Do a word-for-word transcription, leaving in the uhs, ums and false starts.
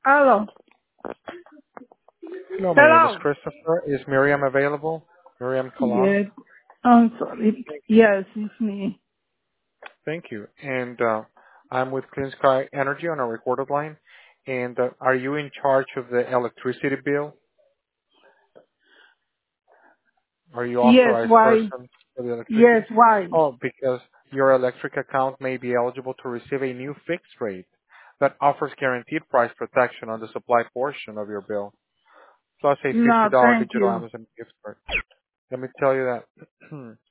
Hello. Hello, my name is Hello. Christopher. Is Miriam available? Miriam Kalam? Yes. I'm sorry. Thank Yes, it's me. thank you. And uh, I'm with Clean Sky Energy on a recorded line. And uh, are you in charge of the electricity bill? Are you Yes, authorized why? person for the Yes, electricity? why? Oh, because your electric account may be eligible to receive a new fixed rate that offers guaranteed price protection on the supply portion of your bill, plus a No, fifty dollars thank digital you. Amazon gift card. Let me tell you that